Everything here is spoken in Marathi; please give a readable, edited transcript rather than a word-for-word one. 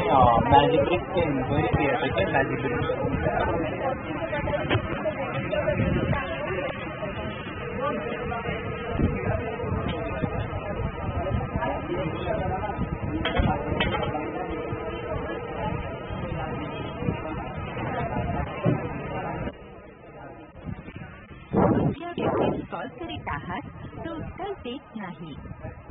मॅजिक ट्रिक एन्जॉय केलं मॅजिक ट्रिक तुमच्या व्यक्तीस कॉल करीत आहात तो उचल देत नाही.